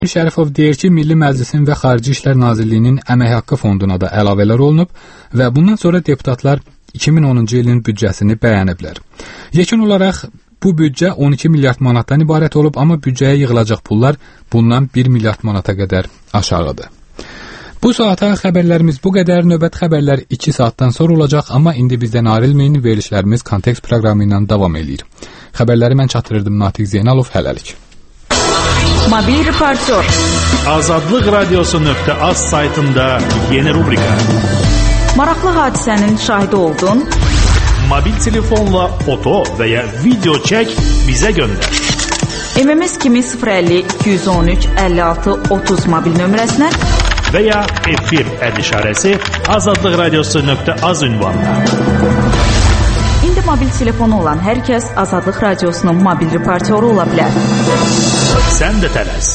Şərifov deyir ki, Milli Məclisin və Xarici İşlər Nazirliyinin əmək haqqı fonduna da əlavələr olunub və bundan sonra deputatlar 2010-cu ilin büdcəsini bəyəniblər. Yekun olaraq bu büdcə 12 milyard manatdan ibarət olub, amma büdcəyə yığılacaq pullar bundan 1 milyard manata qədər aşağıdır. Bu saata xəbərlərimiz bu qədər. Növbət xəbərlər 2 saatdan sonra olacaq, amma indi bizdən ayrılmayın, verilişlərimiz Kontekst proqramı ilə davam edir. Xəbərləri mən çatdırırdım, Natiq Zeynalov, hələlik. Mobil reportör. Azadlıq Radiosu.az saytında yeni rubrika. Maraqlı hadisənin şahidi oldun. Mobil telefonla foto və ya video çək, bizə göndər. MMS kimi 050 213 56 30 mobil nömrəsinə və ya efir işarəsi Azadlıq Radiosu.az ünvanına. İndi mobil telefonu olan hər kəs Azadlıq Radiosunun mobil reportyoru ola bilər. Sən də tələs.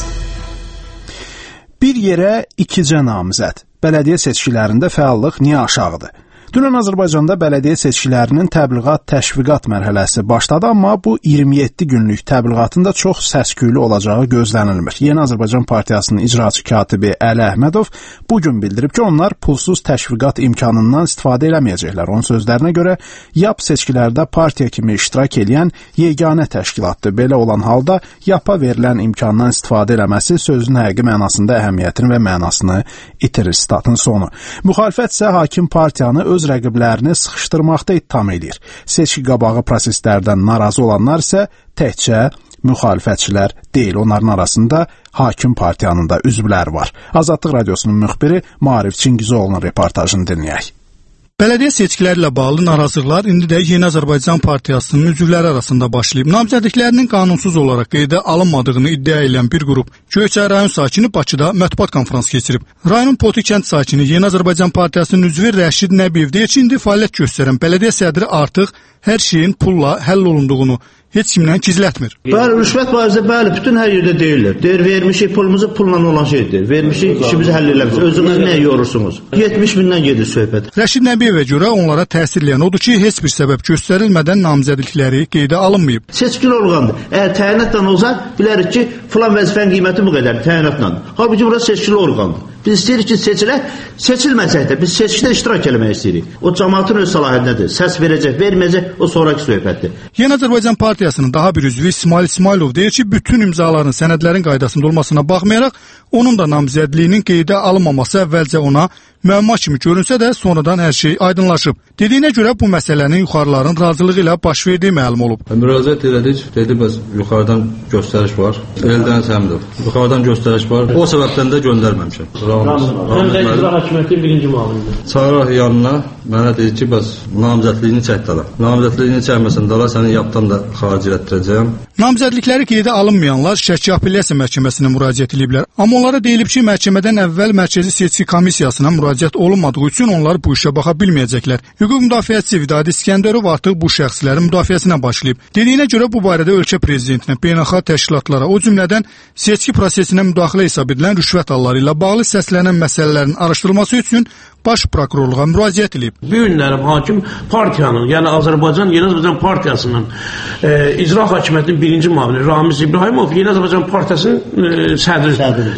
Bir yerə ikicə namizəd. Bələdiyyə seçkilərində fəallıq niyə aşağıdır? Dünən Azərbaycanda bələdiyyə seçkilərinin təbliğat, təşviqat mərhələsi başladı, amma bu 27 günlük təbliğatında çox səs-küylü olacağı gözlənilmir. Yeni Azərbaycan Partiyasının icraçı katibi Əli Əhmədov bugün bildirib ki, onlar pulsuz təşviqat imkanından istifadə eləməyəcəklər. Onun sözlərinə görə, YAP seçkilərdə partiya kimi iştirak edən yeganə təşkilatdır. Belə olan halda YAP-a verilən imkandan istifadə eləməsi sözün həqiqi mənasında əhəmiyyətini və mənasını itirir. Statın sonu. Müxalifət isə hakim partiyanı öz rəqiblərini sıxışdırmaqda ittiham edir. Seçki qabağı proseslərdən narazı olanlar isə təkcə müxalifətçilər deyil. Onların arasında hakim partiyanın da üzvləri var. Azadlıq Radiosunun müxbiri Maarif Çingizoğlu'nun reportajını dinləyək. Bələdiyyə seçkiləri ilə bağlı narazılıqlar indi də Yeni Azərbaycan Partiyasının üzvləri arasında başlayıb. Namizədliklərinin qanunsuz olaraq qeydə alınmadığını iddia edən bir qrup Göyçay rayon sakini Bakıda mətbuat konfransı keçirib. Rayonun Poti kənd sakini Yeni Azərbaycan Partiyasının üzvü Rəşid Nəbiyev deyir ki, indi fəaliyyət göstərən bələdiyyə sədri artıq hər şeyin pulla həll olunduğunu heç kimdən gizlətmir. Bəli, rüşvət barədə bəli, bütün hər yerdə deyirlər. Deyir, vermişik pulumuzu pulla olan şeydir. Vermişik, işimizi həll eləmişik. Özünüz nəyə yorursunuz? 70 bindən gedir söhbət. Rəşid Nəbiyevə görə onlara təsir eləyən odur ki, heç bir səbəb göstərilmədən namizədlikləri qeydə alınmayıb. Seçkin orqandır. Əgər təyinatla olsa, bilərik ki, filan vəzifənin qiyməti bu qədər təyinatla. Halbuki burası seçkili orqandır. Biz istəyirik ki, seçilək, seçilməsək də biz seçkidə iştirak eləmək istəyirik. O cəmaatın öz səlahiyyətinədir. Səs verəcək, verməyəcək, o sonraki söhbətdir. Yeni Azərbaycan Partiyasının daha bir üzvü İsmail İsmailov deyir ki, bütün imzaların sənədlərin qaydasında olmasına baxmayaraq, onun da namizədliyinin qeydə alınmaması əvvəlcə ona müəmma kimi görünsə də sonradan hər şey aydınlaşıb. Dediyinə görə bu məsələnin yuxarıların razılığı ilə baş verdiyi məlum olub. Müraciət elədik, dedi bəs yuxarıdan göstəriş var. Eldən səmdir. Yuxarıdan göstəriş var. O səbəbdən də göndərməmişəm. İcra hakimiyyətinin birinci müavinidir. Çağıraq yanına, mənə deyir ki, bəs namizədliyini çək dala. Namizədliyini çəkməsən dala, səni yapdan da xaric etdirəcəm. Namizədlikləri qeydə alınmayanlar Şəki Apellyasiya Məhkəməsinə müraciət ediblər. Amma onlara deyilib ki, məhkəmədən əvvəl Mərkəzi Seçki Komissiyasına müraciət olunmadığı üçün onlar bu işə baxa bilməyəcəklər. Hüquq müdafiəçisi Vidadi İskəndərov artıq bu şəxslərin müdafiəsinə başlayıb. Dediyinə görə bu barədə ölkə prezidentinə, beynəlxalq təşkilatlara, o cümlədən seçki prosesinə müdaxilə hesab edilən rüşvət halları ilə bağlı səslənən məsələlərin araşdırılması üçün Baş prokurorluğa müraciət edib. Bu günlərim hakim partiyanın, yəni Yeni Azərbaycan Partiyasının icra hakimiyyətinin birinci müavini Ramiz İbrahimov Yeni Azərbaycan Partiyasının sədridir.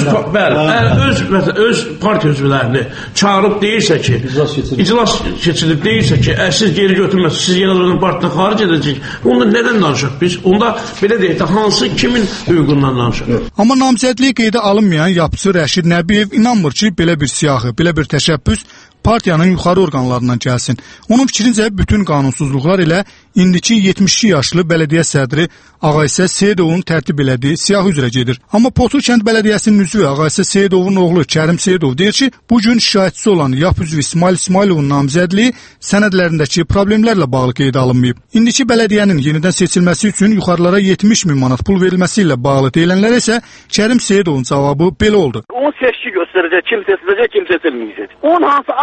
Əgər öz partiya üzvlərini çağırıb deyirsə ki, iclas keçirilib deyirsə ki, siz geri götürməsiniz, siz Yeni Azərbaycan Partiyadan xaric edəcək, onda nədən danışaq biz? Onda belə deyək də, hansı kimin hüququndan danışaq? Amma namizədliyi qeydə alınmayan yapıcı Rəşid Nəbiyev inanmır ki, belə bir siyahı, belə bir təşəbbüs partiyanın yuxarı orqanlarından gəlsin. Onun fikrincə bütün qanunsuzluqlar ilə indiki 72 yaşlı bələdiyyə sədri Ağaysə Seyidovun tərtib elədiyi siyahı üzrə gedir. Amma Potur kənd bələdiyyəsinin üzvü Ağaysə Seyidovun oğlu Kərim Seyidov deyir ki, bugün şikayətçisi olan YAP üzvü İsmail İsmailovun namizədliyi sənədlərindəki problemlərlə bağlı qeydə alınmayıb. İndiki bələdiyyənin yenidən seçilməsi üçün yuxarılara 70 min manat pul verilməsi ilə bağlı deyilənlər isə Kərim Seyidovun cavabı belə oldu. Onun seçki göstərəcək, kim seçiləcək, kim seçilməyəcək. Onun hansı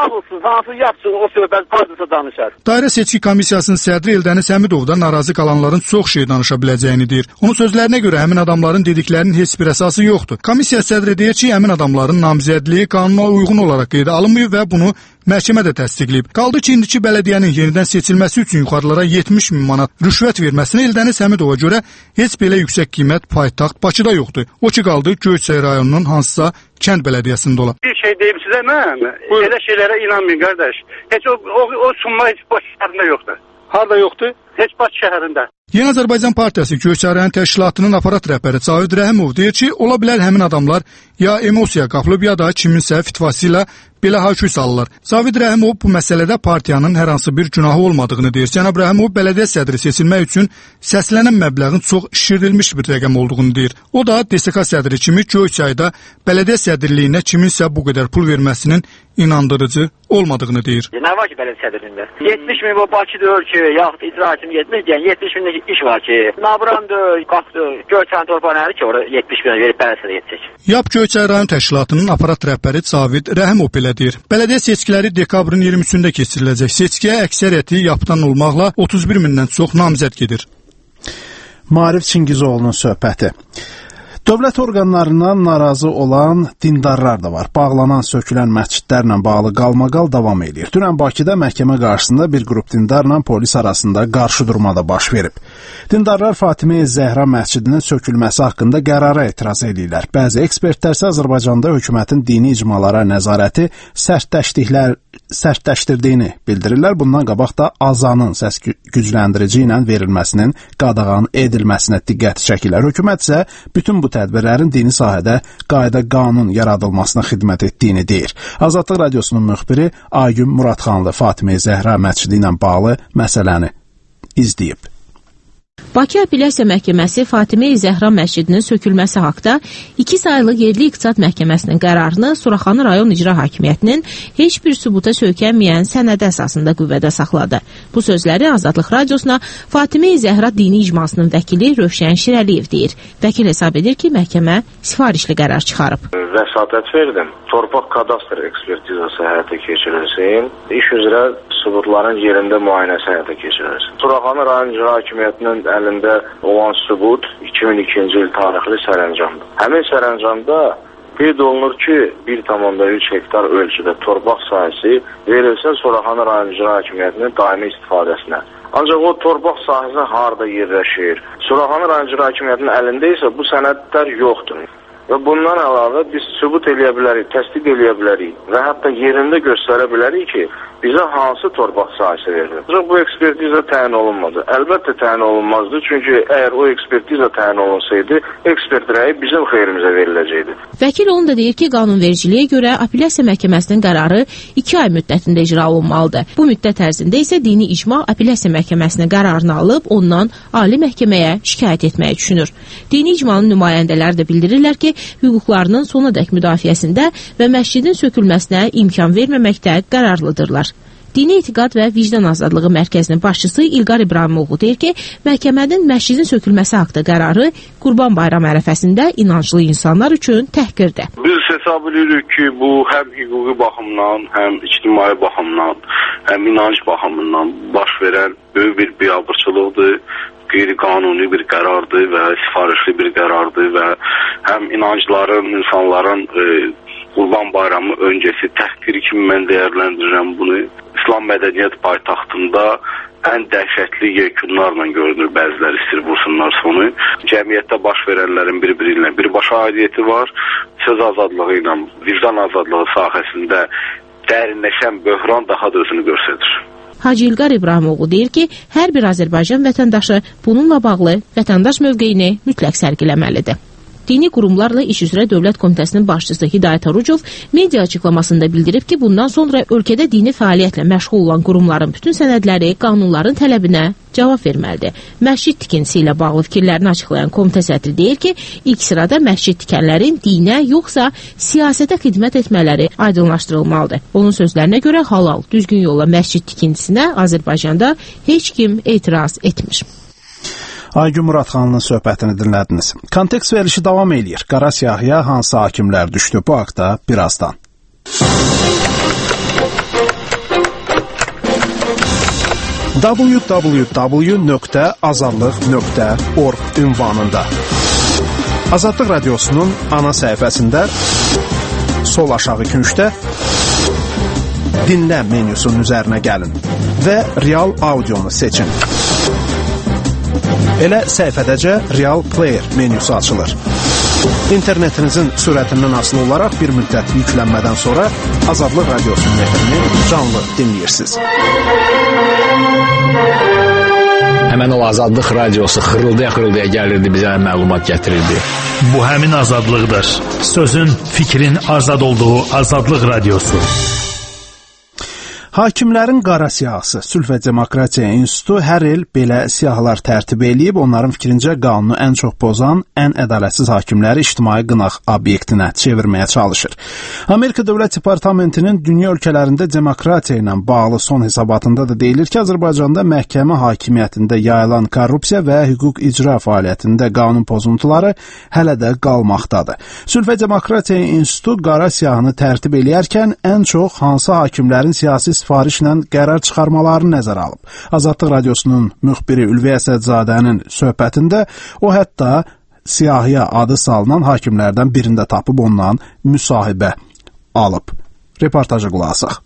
Ağılsız, hansı yapsın o söhbət hardasa danışar. Dairə seçki komissiyasının sədri Eldəniz Həmidov da narazı qalanların çox şey danışa biləcəyini deyir. Onun sözlərinə görə həmin adamların dediklərinin heç bir əsası yoxdur. Komissiya sədri deyir ki, həmin adamların namizədliyi qanuna uyğun olaraq qeydə alınmayıb və bunu məhkəmə də təsdiqləyib. Qaldı ki, indiki bələdiyyənin yenidən seçilməsi üçün yuxarılara 70 min manat rüşvət verməsini Eldəniz Həmidova görə heç belə yüksək qiymət paytaxt Bakıda yoxdur. O ki qaldı Göyçay rayonunun hansısa kənd bələdiyyəsində olan. Bir şey deyim sizə mən, elə şeylərə inanmayın qardaş. Heç o sunma heç Bakı şəhərində yoxdur. Harda yoxdur? Heç Bakı şəhərində. Yeni Azərbaycan Partiyası Göyçay rayon təşkilatının aparat rəhbəri Cavid Rəhimov deyir ki, ola bilər həmin adamlar ya emosiya qapılıb ya da kiminsə fitvası ilə belə hayküy salırlar. Cavid Rəhimov bu məsələdə partiyanın hər hansı bir günahı olmadığını deyir. Cənab Rəhimov bələdiyyə sədri seçilmək üçün səslənən məbləğin çox şişirdilmiş bir rəqəm olduğunu deyir. O da DSK sədri kimi Göyçayda bələdiyyə sədrliyinə kiminsə bu qədər pul verməsinin inandırıcı olmadığını deyir. Nə var ki bələdiyyə sədrliyində? 70 min bu Bakıda ölkü, yaxud icra hakimi 70 deyən 70 min iş var ki, Nabrandır, Qafdır, Göyçayın torpaqları ki, orada 70 min verib bələdiyyə yetecək. YAP Göyçay rayon təşkilatının aparat rəhbəri Cavid Rəhimov belə deyir. Bələdiyyə seçkiləri dekabrın 23-də keçiriləcək. Seçkiyə əksəriyyəti YAP-dan olmaqla 31 mindən çox namizəd gedir. Maarif Çingizoğlu'nun söhbəti. Dövlət orqanlarından narazı olan dindarlar da var. Bağlanan, sökülən məscidlərlə bağlı qalmaqal davam edir. Dünən Bakıda məhkəmə qarşısında bir qrup dindarla polis arasında qarşı durmada baş verib. Dindarlar Fatimə Zəhra məscidinin sökülməsi haqqında qərara etiraz edirlər. Bəzi ekspertlər isə Azərbaycanda hökumətin dini icmalara nəzarəti sərtləşdirdiyini bildirirlər. Bundan qabaq da azanın səs gücləndirici ilə verilməsinin qadağan edilməsinə diqqət çəkirlər. Hökumət isə bütün bu tədbirlərin dini sahədə qayda qanun yaradılmasına xidmət etdiyini deyir. Azadlıq Radiosunun müxbiri Aygün Muradxanlı Fatimə Zəhra məscidi ilə bağlı məsələni izləyib. Bakı Apellyasiya Məhkəməsi Fatimə Zəhra məscidinin sökülməsi haqda 2 saylı Yerli İqtisad Məhkəməsinin qərarını Suraxanı rayon icra hakimiyyətinin heç bir sübuta söykənməyən sənədə əsasında qüvvədə saxladı. Bu sözləri Azadlıq Radiosuna Fatimə Zəhra dini icmasının vəkili Rövşən Şirəliyev deyir. Vəkil hesab edir ki, məhkəmə sifarişli qərar çıxarıb. Vəsatət verdim. Torpaq kadastr ekspertizası həyata keçirilsin. İş üzrə sübutların yerində müayinəsi həyata keçirilsin. Suraxanı rayon icra hakimiyyətinin əlində olan sübut 2002-ci il tarixli sərəncamdır. Həmin sərəncamda qeyd olunur ki, 1,3 hektar ölçüdə torpaq sahəsi verilsin Suraxanı rayon icra hakimiyyətinin daimi istifadəsinə. Ancaq o torpaq sahəsi harda yerləşir? Suraxanı rayon icra hakimiyyətinin əlində isə bu sənədlər yoxdur. Və bundan əlavə biz sübut eləyə bilərik, təsdiq eləyə bilərik və hətta yerində göstərə bilərik ki, bizə hansı torpaq sahəsi verilir. Ancaq bu ekspertiza təyin olunmadı. Əlbəttə təyin olunmazdı, çünki əgər o ekspertiza təyin olunsaydı, ekspert rəyi bizim xeyrimizə veriləcəkdi. Vəkil onu da deyir ki, qanunvericiliyə görə Apellyasiya Məhkəməsinin qərarı 2 ay müddətində icra olunmalıdır. Bu müddət ərzində isə dini icma Apellyasiya Məhkəməsinin qərarını alıb ondan Ali Məhkəməyə şikayət etməyi düşünür. Dini icmanın nümayəndələri də bildirirlər ki, hüquqlarının sonadək müdafiəsində və məscidin sökülməsinə imkan verməməkdə qərarlıdırlar. Dini Etiqad və Vicdan Azadlığı Mərkəzinin başçısı İlqar İbrahimoğlu deyir ki, məhkəmənin məscidin sökülməsi haqda qərarı Qurban Bayramı ərəfəsində inanclı insanlar üçün təhqirdir. Biz hesab edirik ki, bu həm hüquqi baxımdan, həm ictimai baxımdan, həm inanc baxımından baş verən böyük bir biabırçılıqdır. Qeyri-qanuni bir qərardır və sifarişli bir qərardır və həm inancların, insanların Qurban Bayramı öncəsi təhqiri kimi mən dəyərləndirirəm bunu. İslam mədəniyyət paytaxtında ən dəhşətli yekunlarla görünür, bəziləri istir vursunlar sonu. Cəmiyyətdə baş verənlərin bir-biri ilə birbaşa aidiyyəti var. Söz azadlığı ilə vicdan azadlığı sahəsində dərinləşən böhran daha da özünü göstərir. Hacı İlqar İbrahimoğlu deyir ki, hər bir Azərbaycan vətəndaşı bununla bağlı vətəndaş mövqeyini mütləq sərgiləməlidir. Dini qurumlarla iş üzrə Dövlət Komitəsinin başçısı Hidayət Arucov media açıqlamasında bildirib ki, bundan sonra ölkədə dini fəaliyyətlə məşğul olan qurumların bütün sənədləri qanunların tələbinə cavab verməlidir. Məscid tikintisi ilə bağlı fikirlərini açıqlayan komitə sədri deyir ki, ilk sırada məscid tikənlərin dinə yoxsa siyasətə xidmət etmələri aydınlaşdırılmalıdır. Onun sözlərinə görə halal, düzgün yolla məscid tikintisinə Azərbaycanda heç kim etiraz etmir. Aygün Muradxanlının söhbətini dinlədiniz. Kontekst verilişi davam eləyir. Qara siyahıya hansı hakimlər düşdü bu haqda birazdan. www.azadlıq.org ünvanında. Azadlıq Radiosunun ana səhifəsində sol aşağı küncdə dinlə menyusunun üzərinə gəlin və Real Audionu seçin. Elə səhifədəcə Real Player menyusu açılır. İnternetinizin sürətindən asılı olaraq bir müddət yüklənmədən sonra Azadlıq Radiosunun efrini canlı dinləyirsiniz. Həmən o Azadlıq Radiosu xırıldaya gəlirdi, bizə məlumat gətirirdi. Bu həmin azadlıqdır. Sözün, fikrin azad olduğu Azadlıq Radiosu. Hakimlərin qara siyahısı Sülh və Demokratiya İnstitutu hər il belə siyahılar tərtib eləyib, onların fikrincə qanunu ən çox pozan, ən ədalətsiz hakimləri ictimai qınaq obyektinə çevirməyə çalışır. Amerika Dövlət Departamentinin dünya ölkələrində demokratiya ilə bağlı son hesabatında da deyilir ki, Azərbaycanda məhkəmə hakimiyyətində yayılan korrupsiya və hüquq icra fəaliyyətində qanun pozuntuları hələ də qalmaqdadır. Sülh və Demokratiya İnstitutu qara siyahını tərtib eləyərkən ən çox hansı hakimlərin siyasi sifarişlə qərar çıxarmalarını nəzərə alıb. Azadlıq Radiosunun müxbiri Ülviyə Əsədzadənin söhbətində o hətta siyahıya adı salınan hakimlərdən birində tapıb ondan müsahibə alıb. Reportaja qulaq asaq.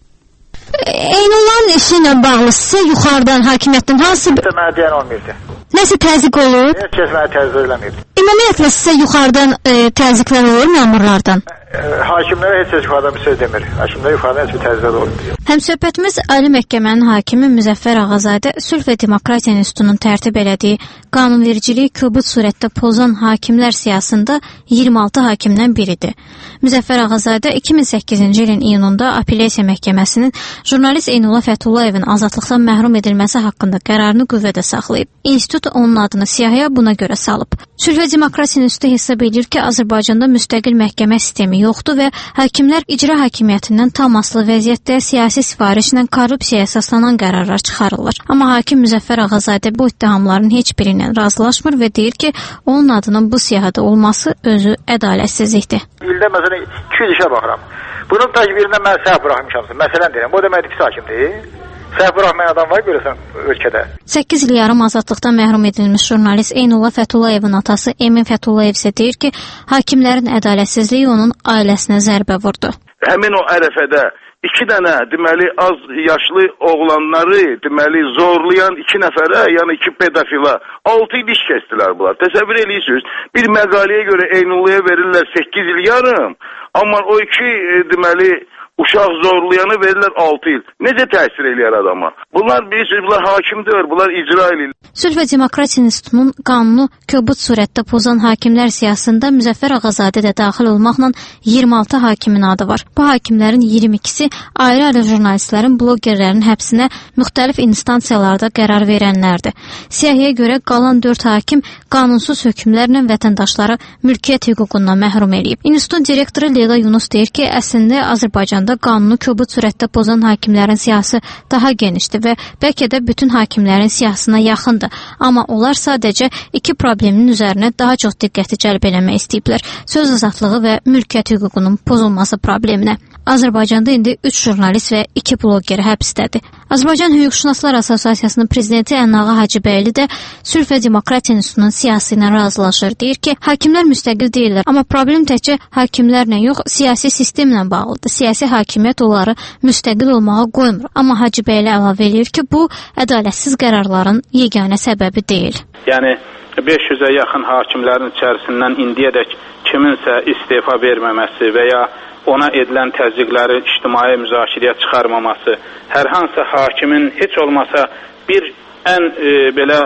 Eynullahın işi ilə bağlı sizə yuxarıdan hakimiyyətdən hansı mənə deyən olmayırdı. Nəsə təzyiq olur? Heç kəs mənə təzyiq eləməyib. Ümumiyyətlə sizə yuxarıdan təzyiqlər olur məmurlardan? Hakimlərə heç yuxarıdan bir söz demir. Hakimlərə yuxarıdan heç bir təzyiqlər olur. Həmsöhbətimiz Ali Məhkəmənin hakimi Müzəffər Ağazadə Sülh və Demokratiya İnstitutunun tərtib elədiyi qanunvericiliyi kobud surətdə pozan hakimlər siyasında 26 hakimdən biridir. Müzəffər Ağazadə 2008-ci ilin iyununda Apellyasiya Məhkəməsinin jurnalist Eynullah Fətullayevin azadlıqdan məhrum edilməsi haqqında qərarını qüvvədə saxlayıb. İnstitut onun adını siyahıya buna görə salıb. Sülh və Demokratiya İnstitutu hesab edir ki, Azərbaycanda müstəqil məhkəmə sistemi yoxdur və hakimlər icra hakimiyyətindən tam asılı vəziyyətdə siyasi sifarişlə korrupsiyaya əsaslanan qərarlar çıxarırlar. Amma hakim Müzəffər Ağazadə bu ittihamların heç biri ilə razılaşmır və deyir ki, onun adının bu siyahıda olması özü ədalətsizlikdir. İldə məsələn 200 işə baxıram. Bunun təcbirindən mən səhv buraxmışamsın. Məsələn deyirəm, o deməkdir pis hakimdir. Səhv buraxmayan adam var görürsən ölkədə. 8 il yarım azadlıqdan məhrum edilmiş jurnalist Eynullah Fətullayevin atası Emin Fətullayev isə deyir ki, hakimlərin ədalətsizliyi onun ailəsinə zərbə vurdu. Həmin o ərəfədə 2 dənə deməli az yaşlı oğlanları deməli zorlayan 2 nəfərə, yəni 2 pedofila 6 il iş kəsdilər bunlar. Təsəvvür edirsiniz, bir məqaləyə görə Eynullah'a verirlər 8 il yarım, amma o 2 deməli uşaq zorlayanı verirlər 6 il. Necə təsir eləyər adama? Bunlar bilirsiniz, bunlar hakimdir, bunlar icra eləyir. Sülh və Demokratiya İnstitutunun qanunu kobud surətdə pozan hakimlər siyasında Müzəffər Ağazadə də daxil olmaqla 26 hakimin adı var. Bu hakimlərin 22-si ayrı-ayrı jurnalistlərin, blogerlərin həbsinə müxtəlif instansiyalarda qərar verənlərdir. Siyahıya görə qalan 4 hakim qanunsuz hökmlərlə vətəndaşları mülkiyyət hüququndan məhrum eləyib. İnstitutun direktoru Leyla Yunus deyir ki, əslində Azərbaycanda qanunu kobud surətdə pozan hakimlərin siyahısı daha genişdir və bəlkə də bütün hakimlərin siyahısına yaxındır. Amma onlar sadəcə 2 problemin üzərinə daha çox diqqəti cəlb eləmək istəyiblər. Söz azadlığı və mülkiyyət hüququnun pozulması probleminə. Azərbaycanda indi 3 jurnalist və 2 bloger həbsdədir. Azərbaycan Hüquqşünaslar Assosiasiyasının prezidenti Ənnağı Hacıbəyli də Sülh və Demokratiya İnstitutunun siyasi ilə razılaşır. Deyir ki, hakimlər müstəqil deyirlər, amma problem təkcə hakimlərlə yox, siyasi sistemlə bağlıdır. Siyasi hakimiyyət onları müstəqil olmağa qoymur. Amma Hacıbəyli əlavə edir ki, bu ədalətsiz qərarların yeganə səbəbi deyil. Yəni 500-ə yaxın hakimlərin içərisindən indiyədək kiminsə istefa verməməsi və ya ona edilən təzyiqləri ictimai müzakirəyə çıxarmaması, hər hansı hakimin heç olmasa bir ən belə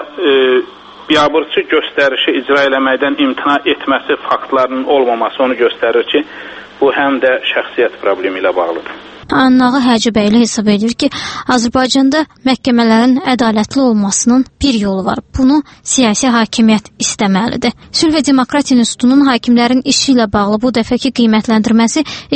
biabırçı göstərişi icra eləməkdən imtina etməsi faktlarının olmaması onu göstərir ki, bu həm də şəxsiyyət problemi ilə bağlıdır. Ənnağı Hacıbəyli hesab edir ki, Azərbaycanda məhkəmələrin ədalətli olmasının bir yolu var. Bunu siyasi hakimiyyət istəməlidir. Sülh və Demokratiya İnstitutunun hakimlərin işi ilə bağlı bu dəfəki qiymətləndirməsi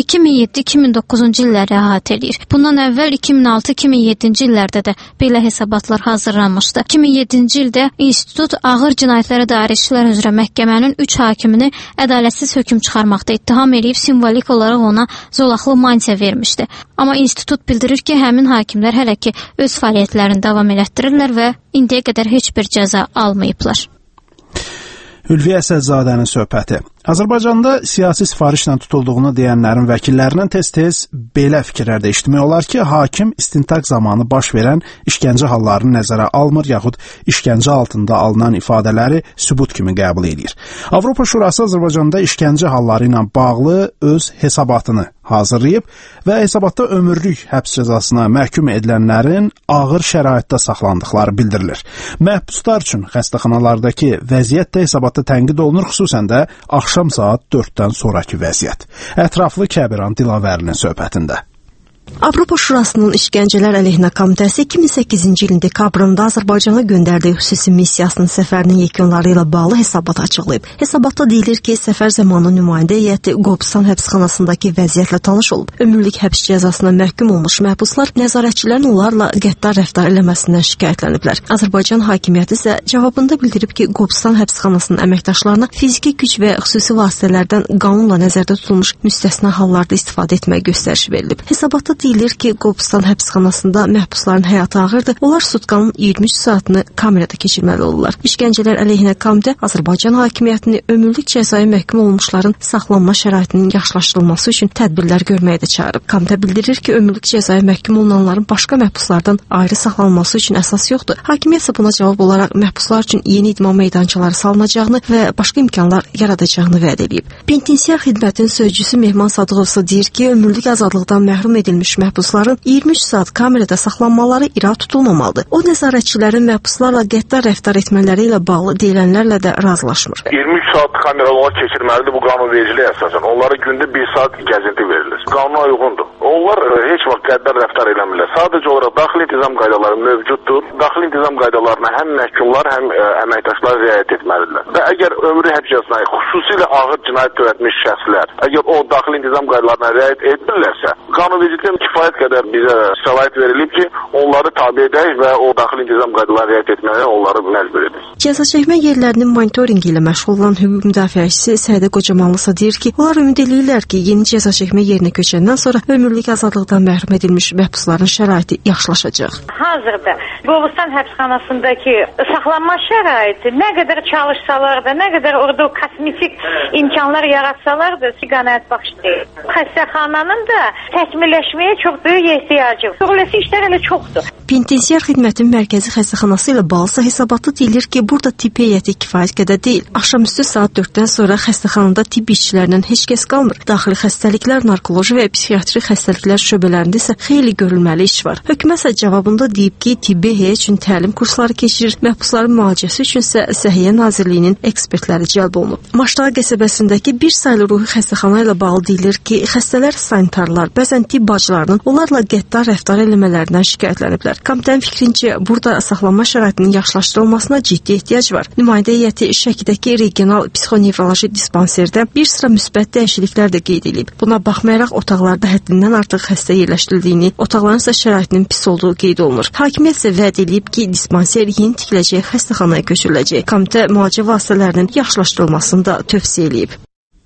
2007-2009-cu illəri əhatə edir. Bundan əvvəl 2006-2007-ci illərdə də belə hesabatlar hazırlanmışdı. 2007-ci ildə institut ağır cinayətlərə dair işlər üzrə məhkəmənin 3 hakimini ədalətsiz hökm çıxarmaqda ittiham edib simvolik olaraq ona zolaqlı mansiya vermişdi. Amma institut bildirir ki, həmin hakimlər hələ ki öz fəaliyyətlərini davam elətdirirlər və indiyə qədər heç bir cəza almayıblar. Ülviyə Əsədzadənin söhbəti. Azərbaycanda siyasi sifarişlə tutulduğunu deyənlərin vəkillərindən tez-tez belə fikirlərdə eşitmək olar ki, hakim istintaq zamanı baş verən işgəncə hallarını nəzərə almır, yaxud işgəncə altında alınan ifadələri sübut kimi qəbul edir. Avropa Şurası Azərbaycanda işgəncə halları ilə bağlı öz hesabatını hazırlayıb və hesabatda ömürlük həbs cəzasına məhkum edilənlərin ağır şəraitdə saxlandıqları bildirilir. Məhbuslar üçün xəstəxanalardakı vəziyyət də hesabatda tənqid olunur, xüsusən də axşam saat 4-dən sonraki vəziyyət. Ətraflı Kəbiran Dilavərinin söhbətində. Avropa Şurasının İşgəncələr əleyhinə komitəsi 2008-ci ilin dekabrında Azərbaycana göndərdiyi xüsusi missiyasının səfərinin yekunları ilə bağlı hesabat açıqlayıb. Hesabatda deyilir ki, səfər zamanı nümayəndə heyəti Qobustan həbsxanasındakı vəziyyətlə tanış olub. Ömürlük həbs cəzasına məhkum olmuş məhbuslar nəzarətçilərin onlarla qəddar rəftar eləməsindən şikayətləniblər. Azərbaycan hakimiyyəti isə cavabında bildirib ki, Qobustan həbsxanasının əməkdaşlarına fiziki güc və xüsusi vasitələrdən qanunla nəzərdə tutulmuş müstəsna hallarda istifadə etməyə göstəriş verilib. Hesabatda deyilir ki, Qobustan həbsxanasında məhbusların həyatı ağırdır. Onlar sutkanın 23 saatını kamerada keçirməli olurlar. İşgəncələr əleyhinə komitə Azərbaycan hakimiyyətini ömürlük cəzaya məhkum olunmuşların saxlanma şəraitinin yaxşılaşdırılması üçün tədbirlər görməyə də çağırıb. Komitə bildirir ki, ömürlük cəzaya məhkum olunanların başqa məhbuslardan ayrı saxlanılması üçün əsas yoxdur. Hakimiyyət isə buna cavab olaraq məhbuslar üçün yeni idman meydançaları salınacağını və başqa imkanlar yaradacağını vəd edib. Penitensiar xidmətin sözcüsü Mehman Sadıqov deyir ki, ömürlük azadlıqdan məhrum edilmiş məhbusların 23 saat kamerada saxlanmaları irad tutulmamalıdır. O, nəzarətçilərin məhbuslarla qəddar rəftar etmələri ilə bağlı deyilənlərlə də razılaşmır. 23 saat kamerada onlar keçirməlidir bu qanunvericiliyə əsasən. Onlara gündə 1 saat gəzinti verilir. Qanuna uyğundur. Onlar heç vaxt qəddar rəftar eləmirlər. Sadəcə olaraq daxili intizam qaydaları mövcuddur. Daxili intizam qaydalarına həm məhkumlar, həm əməkdaşlar riayət etməlidirlər. Və əgər ömrü həbs cəzasına xüsusilə ağır cinayət törətmiş şəxslər, əgər o daxili intizam qaydalarına riayət etmirlərsə, qanunvericilikdə kifayət qədər bizə səlahiyyət verilib ki, onları tabe edək və o daxili intizam qaydalarına riayət etməyə onları məcbur edək. Cəza çəkmə yerlərinin monitorinqi ilə məşğul olan hüquq müdafiəçisi Səidə Qocamanlısa deyir ki, onlar ümid edirlər ki, yeni cəza çəkmə yerinə köçəndən sonra ömürlük azadlıqdan məhrum edilmiş məhbusların şəraiti yaxşılaşacaq. Hazırda Qobustan həbsxanasındakı saxlanma şəraiti nə qədər çalışsalar da, nə qədər orada o kosmetik imkanlar yaratsalar da qənaətbəxş deyil. Xəstəxananın da təkmilləşməyə çox böyük ehtiyacı var. Sürüləsi işlər elə çoxdur. Penitensiar xidmətin mərkəzi xəstəxanası ilə bağlısa hesabatda deyilir ki, burada tibb heyəti kifayət qədər deyil. Axşamüstü saat 4-dən sonra xəstəxanada tibb işçilərindən heç kəs qalmır. Daxili xəstəliklər, narkoloji və psixiatri xəstəliklər şöbələrində isə xeyli görülməli iş var. Hökumət isə cavabında deyib ki, tibbi heyət üçün təlim kursları keçirir, məhbusların müalicəsi üçün isə Səhiyyə Nazirliyinin ekspertləri cəlb olunub. Maştağa qəsəbəsindəki bir saylı ruhi xəstəxana ilə bağlı deyilir ki, xəstələr sanitarlar, bəzən tibb bacılarının onlarla qəddar rəftar eləmələrindən şikayətləniblər. Komitənin fikrincə, burada saxlanma şəraitinin yaxşılaşdırılmasına ciddi ehtiyac var. Nümayəndə heyəti Şəkidəki regional psixonevroloji dispanserdə bir sıra müsbət dəyişikliklər də qeyd edib. Buna baxmayaraq otaqlarda həddindən artıq xəstə yerləşdirildiyini, otaqların isə şəraitinin pis olduğu qeyd olunur. Hakimiyyət isə vəd edib ki, dispanser yeni tikiləcək xəstəxanaya köçürüləcək. Komitə müalicə vasitələrinin yaxşılaşdırılmasını da tövsiyə edib.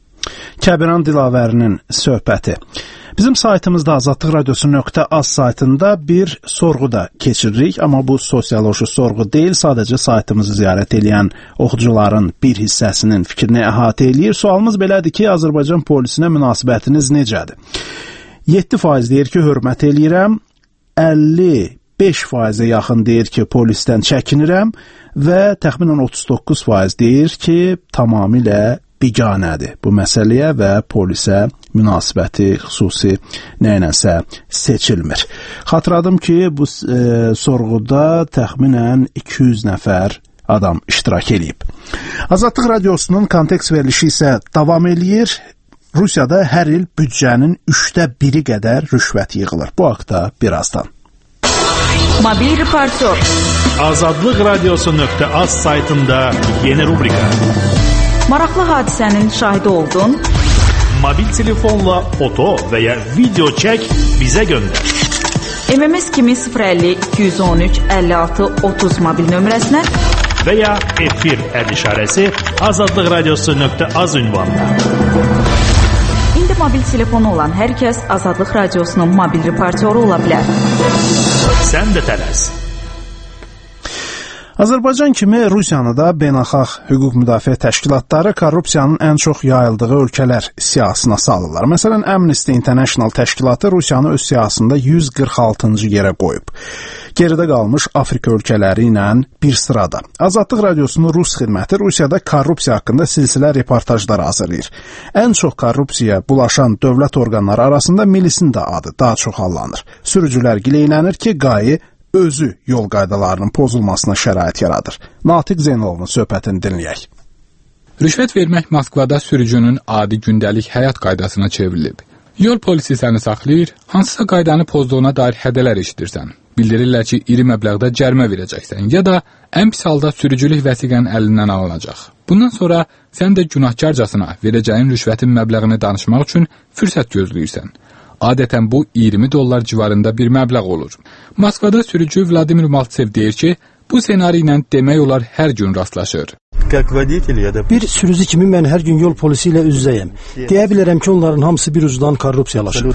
Kəbiran Dilavərinin söhbəti. Bizim saytımızda azadlıqradiosu.az saytında bir sorğu da keçiririk, amma bu sosioloji sorğu deyil, sadəcə saytımızı ziyarət edən oxucuların bir hissəsinin fikrini əhatə eləyir. Sualımız belədir ki, Azərbaycan polisinə münasibətiniz necədir? 7% deyir ki, hörmət eləyirəm, 55%-ə yaxın deyir ki, polisdən çəkinirəm və təxminən 39% deyir ki, tamamilə biganədir bu məsələyə və polisə münasibəti xüsusi nəyləsə seçilmir. Xatırladım ki, bu sorğuda təxminən 200 nəfər adam iştirak edib. Azadlıq Radiosunun kontekst verilişi isə davam eləyir. Rusiyada hər il büdcənin 1/3 qədər rüşvət yığılır. Bu haqda birazdan. Mobil reportör. Azadlıq Radiosu.az saytında yeni rubrika. Maraqlı hadisənin şahidi oldun. Mobil telefonla foto və ya video çək, bizə göndər. MMS kimi 050 213 56 30 mobil nömrəsinə və ya efir əd işarəsi azadlıqradiosu.az ünvanına. İndi mobil telefonu olan hər kəs Azadlıq Radiosunun mobil reportyoru ola bilər. Sən də tələs. Azərbaycan kimi Rusiyanı da beynəlxalq hüquq müdafiə təşkilatları korrupsiyanın ən çox yayıldığı ölkələr siyahısına salırlar. Məsələn, Amnesty International təşkilatı Rusiyanı öz siyahısında 146-cı yerə qoyub. Geridə qalmış Afrika ölkələri ilə bir sırada. Azadlıq Radiosunun Rus xidməti Rusiyada korrupsiya haqqında silsilə reportajlar hazırlayır. Ən çox korrupsiyaya bulaşan dövlət orqanları arasında milisin də adı daha çox hallanır. Sürücülər gileylənir ki, qayi özü yol qaydalarının pozulmasına şərait yaradır. Natiq Zeynalovun söhbətini dinləyək. Rüşvət vermək Moskvada sürücünün adi gündəlik həyat qaydasına çevrilib. Yol polisi səni saxlayır, hansısa qaydanı pozduğuna dair hədələr eşidirsən. Bildirirlər ki, iri məbləğdə cərimə verəcəksən ya da ən pis halda sürücülük vəsiqənin əlindən alınacaq. Bundan sonra sən də günahkarcasına verəcəyin rüşvətin məbləğini danışmaq üçün fürsət gözləyirsən. Adətən bu $20 civarında bir məbləğ olur. Moskvada sürücü Vladimir Maltsev deyir ki, bu senari ilə demək olar hər gün rastlaşır. Bir sürücü kimi mən hər gün yol polisi ilə üz-üzəyəm. Deyə bilərəm ki, onların hamısı bir ucdan korrupsiyalaşır.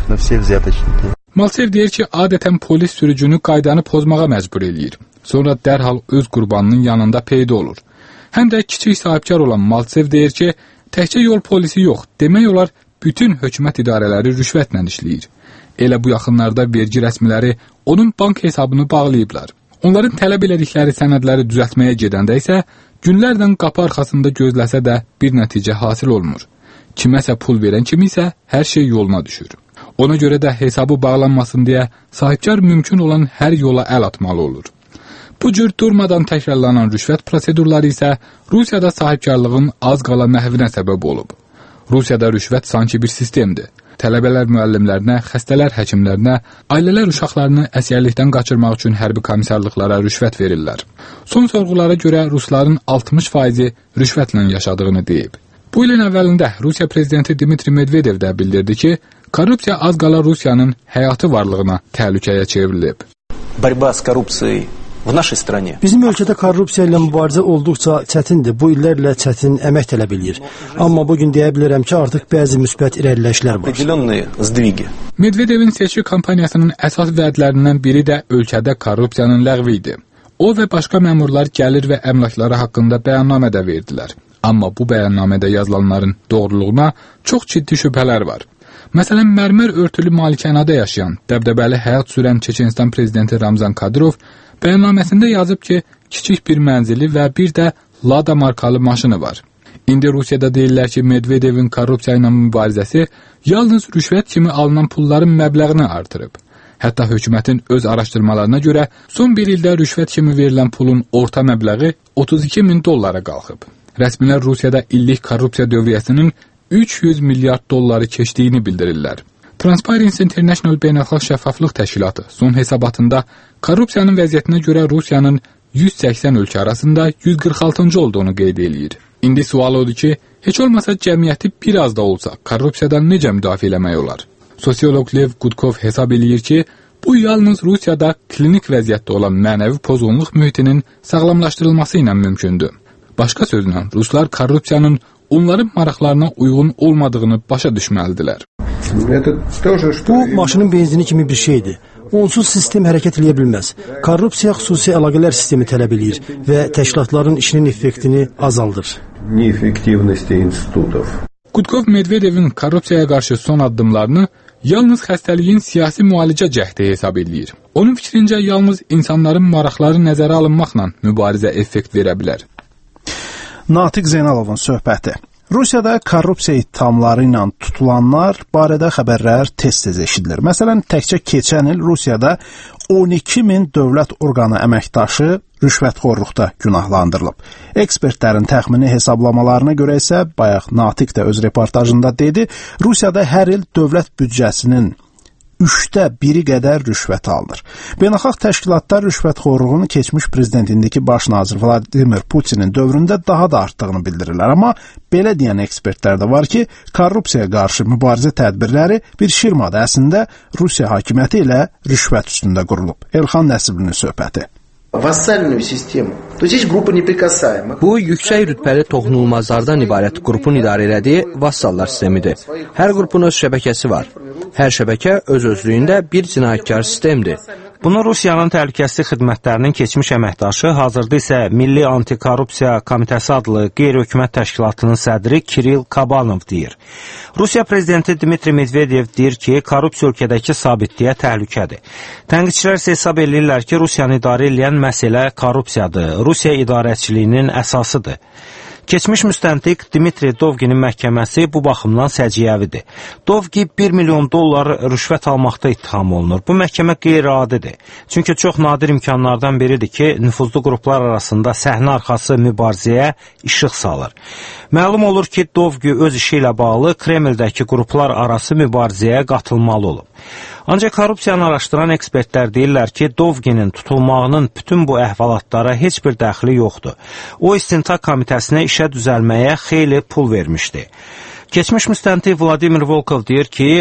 Maltsev deyir ki, adətən polis sürücünü qaydanı pozmağa məcbur eləyir. Sonra dərhal öz qurbanının yanında peyda olur. Həm də kiçik sahibkar olan Maltsev deyir ki, təkcə yol polisi yox, demək olar bütün hökumət idarələri rüşvətlə işləyir. Elə bu yaxınlarda vergi rəsmiləri onun bank hesabını bağlayıblar. Onların tələb elədikləri sənədləri düzəltməyə gedəndə isə günlərdən qapı arxasında gözləsə də bir nəticə hasil olmur. Kiməsə pul verən kimi isə hər şey yoluna düşür. Ona görə də hesabı bağlanmasın deyə sahibkar mümkün olan hər yola əl atmalı olur. Bu cür durmadan təkrarlanan rüşvət prosedurları isə Rusiyada sahibkarlığın az qala məhvinə səbəb olub. Rusiyada rüşvət sanki bir sistemdir. Tələbələr müəllimlərinə, xəstələr həkimlərinə, ailələr uşaqlarını əsirlikdən qaçırmaq üçün hərbi komissarlıqlara rüşvət verirlər. Son sorğulara görə Rusların 60%-i rüşvətlə yaşadığını deyib. Bu ilin əvvəlində Rusiya prezidenti Dmitri Medvedev də bildirdi ki, korrupsiya az qala Rusiyanın həyatı varlığına təhlükəyə çevrilib. Борьба с коррупцией в нашей стране. Bizim ölkədə korrupsiya ilə mübarizə olduqca çətindir. Bu illərlə çətin əmək tələb eləyir. Amma bu gün deyə bilərəm ki, artıq bəzi müsbət irəliləyişlər var. Medvedevin seçki kampaniyasının əsas vədlərindən biri də ölkədə korrupsiyanın ləğvi idi. O və başqa məmurlar gəlir və əmlakları haqqında bəyannamə də verdilər. Amma bu bəyannamədə yazılanların doğruluğuna çox ciddi şübhələr var. Məsələn, mərmər örtülü malikanədə yaşayan, dəbdəbəli həyat sürən Çeçenistan prezidenti Ramzan Kadyrov bəyannaməsində yazıb ki, kiçik bir mənzili və bir də Lada markalı maşını var. İndi Rusiyada deyirlər ki, Medvedevin korrupsiya ilə mübarizəsi yalnız rüşvət kimi alınan pulların məbləğini artırıb. Hətta hökumətin öz araşdırmalarına görə son bir ildə rüşvət kimi verilən pulun orta məbləği $32.000 qalxıb. Rəsmilər Rusiyada illik korrupsiya dövriyyəsinin $300 milyard keçdiyini bildirirlər. Transparency International Beynəlxalq Şəffaflıq Təşkilatı son hesabatında korrupsiyanın vəziyyətinə görə Rusiyanın 180 ölkə arasında 146-cı olduğunu qeyd eləyir. İndi sual odur ki, heç olmasa cəmiyyəti biraz da olsa korrupsiyadan necə müdafiə eləmək olar? Sosiolog Lev Gudkov hesab eləyir ki, bu yalnız Rusiyada klinik vəziyyətdə olan mənəvi pozğunluq mühitinin sağlamlaşdırılması ilə mümkündür. Başqa sözlə, Ruslar korrupsiyanın onların maraqlarına uyğun olmadığını başa düşməlidirlər. Bu maşının benzini kimi bir şeydir. Onsuz sistem hərəkət edə bilməz. Korrupsiya xüsusi əlaqələr sistemi tələb eləyir və təşkilatların işinin effektini azaldır. Gudkov Medvedevin korrupsiyaya qarşı son addımlarını yalnız xəstəliyin siyasi müalicə cəhdi hesab eləyir. Onun fikrincə yalnız insanların maraqları nəzərə alınmaqla mübarizə effekt verə bilər. Natiq Zeynalovun söhbəti. Rusiyada korrupsiya ittihamları ilə tutulanlar barədə xəbərlər tez-tez eşidilir. Məsələn, təkcə keçən il Rusiyada 12.000 dövlət orqanı əməkdaşı rüşvətxorluqda günahlandırılıb. Ekspertlərin təxmini hesablamalarına görə isə, bayaq Natiq də öz reportajında dedi, Rusiyada hər il dövlət büdcəsinin 1/3 qədər rüşvət alınır. Beynəlxalq təşkilatlar rüşvətxorluğun keçmiş prezidentindəki baş nazir Vladimir Putinin dövründə daha da artdığını bildirirlər. Amma belə deyən ekspertlər də var ki, korrupsiyaya qarşı mübarizə tədbirləri bir şirmada əslində Rusiya hakimiyyəti ilə rüşvət üstündə qurulub. Elxan Nəsiblinin söhbəti. Vassальную систему. То есть есть группа неприкасаемых. Bu yüksək rütbəli toxunulmazlardan ibarət qrupun idarə elədiyi vassallar sistemidir. Hər qrupun öz şəbəkəsi var. Hər şəbəkə öz-özlüyündə bir cinayətkar sistemdir. Bunu Rusiyanın təhlükəsizlik xidmətlərinin keçmiş əməkdaşı, hazırda isə Milli Antikorrupsiya Komitəsi adlı qeyri-hökumət təşkilatının sədri Kiril Kabanov deyir. Rusiya prezidenti Dmitri Medvedev deyir ki, korrupsiya ölkədəki sabitliyə təhlükədir. Tənqidçilər isə hesab edirlər ki, Rusiyanı idarə edən məsələ korrupsiyadır, Rusiya idarəçiliyinin əsasıdır. Keçmiş müstəntiq Dmitri Dovginin məhkəməsi bu baxımdan səciyyəvidir. Dovgi $1 milyon rüşvət almaqda ittiham olunur. Bu məhkəmə qeyri-adidir. Çünki çox nadir imkanlardan biridir ki, nüfuzlu qruplar arasında səhnə arxası mübarizəyə işıq salır. Məlum olur ki, Dovgi öz işi ilə bağlı Kremldəki qruplar arası mübarizəyə qatılmalı olub. Ancaq korrupsiyanı araşdıran ekspertlər deyirlər ki, Dovginin tutulmağının bütün bu əhvalatlara heç bir dəxli yoxdur. O, istintaq komitəsinə işə düzəlməyə xeyli pul vermişdi. Keçmiş müstəntiq Vladimir Volkov deyir ki,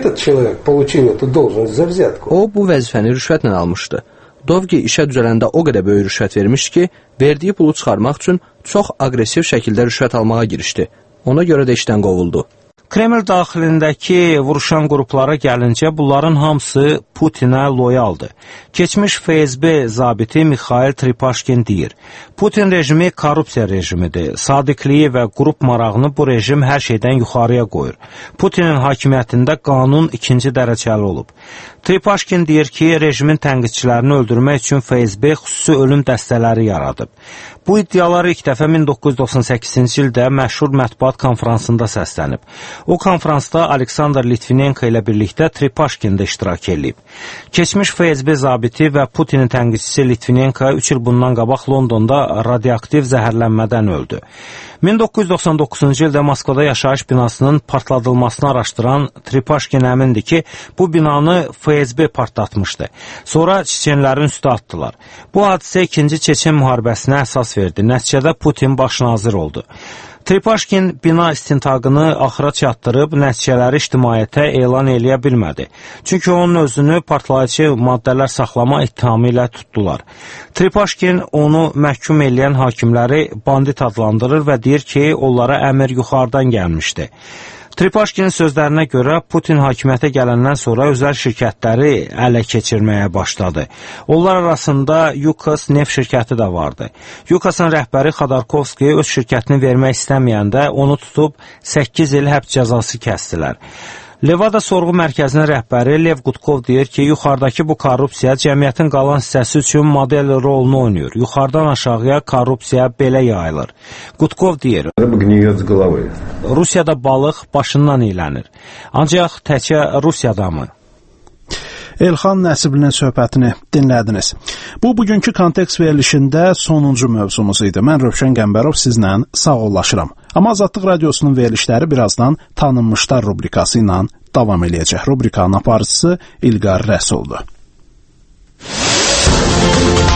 o, bu vəzifəni rüşvətlə almışdı. Dovgi işə düzələndə o qədər böyük rüşvət vermişdi ki, verdiyi pulu çıxarmaq üçün çox aqressiv şəkildə rüşvət almağa girişdi. Ona görə də işdən qovuldu. Kreml daxilindəki vuruşan qruplara gəlincə, bunların hamısı Putinə loyaldır. Keçmiş FSB zabiti Mikhail Tripaşkin deyir, Putin rejimi korrupsiya rejimidir. Sadiqliyi və qrup marağını bu rejim hər şeydən yuxarıya qoyur. Putinin hakimiyyətində qanun ikinci dərəcəli olub. Tripaşkin deyir ki, rejimin tənqidçilərini öldürmək üçün FSB xüsusi ölüm dəstələri yaradıb. Bu iddialar ilk dəfə 1998-ci ildə məşhur mətbuat konfransında səslənib. O konfransda Aleksandr Litvinenko ilə birlikdə Tripaşkin də iştirak edib. Keçmiş FSB zabiti və Putinin tənqidçisi Litvinenko 3 il bundan qabaq Londonda radioaktiv zəhərlənmədən öldü. 1999-cu ildə Moskvada yaşayış binasının partladılmasını araşdıran Tripaşkin əmindir ki, bu binanı FSB partlatmışdı. Sonra çeçenlərin üstə atdılar. Bu hadisə 2-ci Çeçen müharibəsinə əsas verdi. Nəticədə Putin baş nazir oldu. Tripaşkin bina istintaqını axıra çatdırıb, nəticələri ictimaiyyətə elan eləyə bilmədi. Çünki onun özünü partlayıcı maddələr saxlama ittihamı ilə tutdular. Tripaşkin onu məhkum eləyən hakimləri bandit adlandırır və deyir ki, onlara əmr yuxarıdan gəlmişdi. Tripaşkinin sözlərinə görə Putin hakimiyyətə gələndən sonra özəl şirkətləri ələ keçirməyə başladı. Onlar arasında Yukos neft şirkəti də vardı. Yukos'un rəhbəri Xodorkovski öz şirkətini vermək istəməyəndə onu tutub 8 il həbs cəzası kəsdilər. Levada sorğu mərkəzinin rəhbəri Lev Gutkov deyir ki, yuxarıdakı bu korrupsiya cəmiyyətin qalan hissəsi üçün model rolunu oynayır. Yuxarıdan aşağıya korrupsiya belə yayılır. Gutkov deyir, Rusiyada balıq başından iylənir. Ancaq təkcə Rusiyada mı? Elxan Nəsiblinin söhbətini dinlədiniz. Bu, bugünkü kontekst verilişində sonuncu mövzumuz idi. Mən Rövşən Qəmbərov sizlə sağollaşıram. Amma Azadlıq Radiosunun verilişləri birazdan tanınmışlar rubrikası ilə davam eləyəcək. Rubrikanın aparıcısı İlqar Rəsuldur.